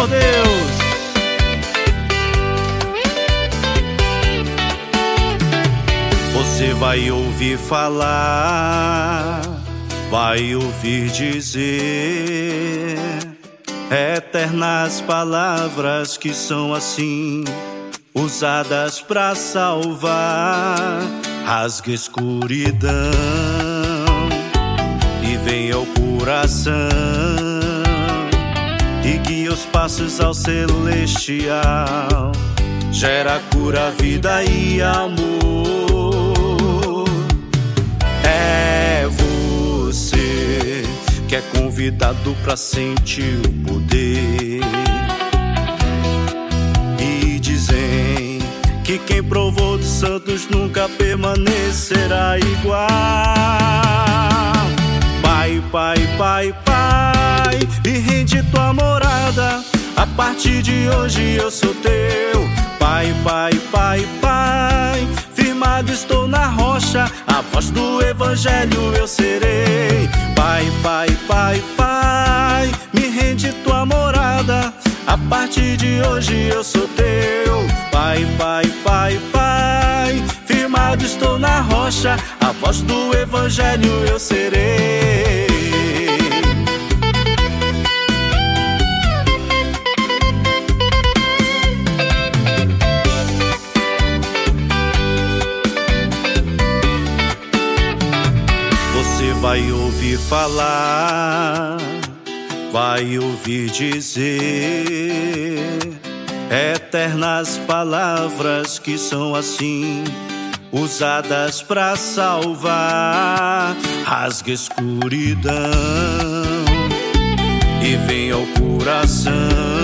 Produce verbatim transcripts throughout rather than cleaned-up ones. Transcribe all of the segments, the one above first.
por Deus. Você vai ouvir falar, vai ouvir dizer eternas palavras que são assim usadas pra salvar. Rasga a escuridão e vem ao coração e guia os passos ao celestial. Gera cura, vida e amor. É você que é convidado pra sentir o poder. E dizem que quem provou dos santos nunca permanecerá igual. Pai, pai, pai, pai, me rende tua morada. A partir de hoje eu sou teu. Pai, pai, pai, pai, firmado estou na rocha. A voz do evangelho eu serei. Pai, pai, pai, pai, me rende tua morada. A partir de hoje eu sou teu. Pai, pai, pai, pai, firmado estou na rocha. A voz do evangelho eu serei. Você vai ouvir falar, vai ouvir dizer eternas palavras que são assim usadas pra salvar. Rasga a escuridão e vem ao coração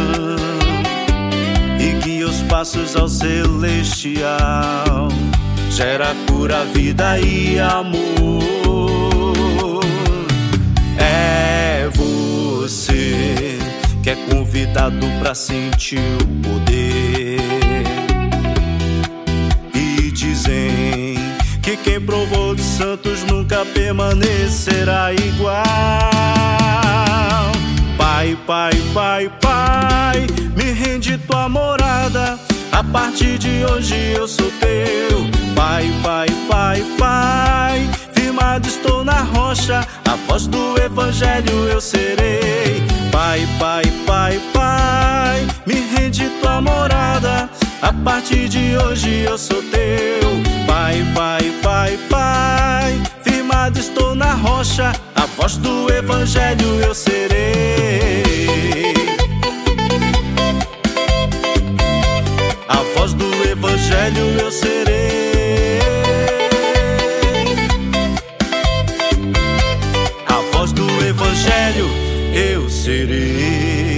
e guia os passos ao celestial. Gera cura, vida e amor. É você que é convidado pra sentir o poder. E dizem que quem provou dos santos nunca permanecerá igual. Pai, pai, pai, pai, me rende tua morada. A partir de hoje eu sou teu. Pai, pai, pai, pai, firmado estou na rocha. A voz do evangelho eu serei. Pai, pai, pai, pai, me rende tua morada. A partir de hoje eu sou teu. Pai, pai, pai, pai, firmado estou na rocha. A voz do evangelho eu serei. A voz do evangelho eu serei. A voz do evangelho eu serei.